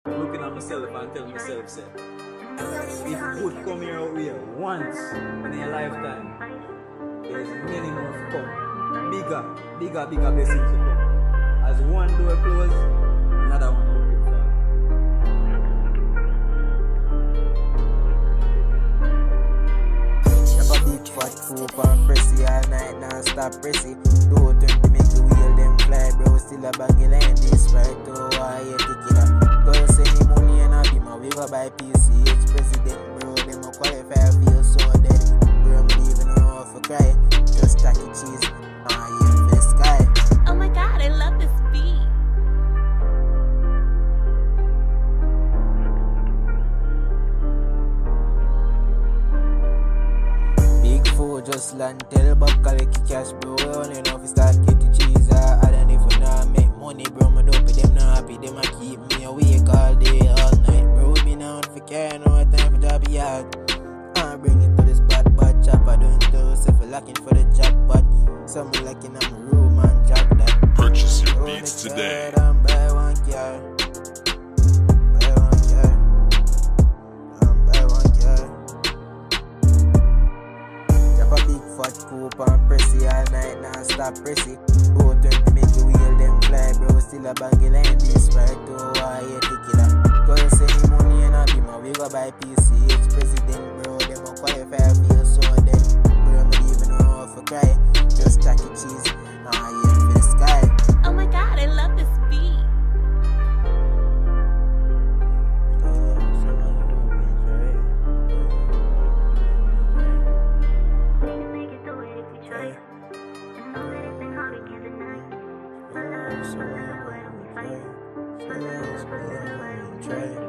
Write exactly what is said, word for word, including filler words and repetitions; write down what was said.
looking at myself and telling myself, say, if you could come here out here once in your lifetime, there's many more to come. Bigger, bigger, bigger blessings to come. As one door closed, another one open for you. Have a big fat coupe and pressy all night non-stop pressy. Don't turn to make the wheel them fly, bro. Still a baggy line this right to why you take it up. Girl send me money and I be my we go buy P C H president, bro. Them a qualify, feel so dead. Bro, me even know how to cry. Just tacky cheese, ah yeah, for the sky. Oh my god, I love this beat. Big four just land, tell buck collect cash, bro. Only know if you start get the cheese, ah. I don't even know make money, bro. My dope them not happy, them a keep me awake all day, all night, bro. Me now if you care, no time for job yard. I bring it to the spot, but chop I don't do. So if you're looking for the jackpot, something like in a room and chop that. Purchase your Roll beats the today. card and buy one car. Buy one car. And buy one car. Drop a big fat coupe and pressy all night non-stop pressy. Both turn to make the wheel them fly, bro. Still a baggy line this right to why you take it up. Girl send me money and I be my we go buy P C H president, bro. Them a qualify, feel so dead. Bro, me even know how to cry. Just tacky cheese, ah yeah, for the sky. Oh my god, I love this beat. So,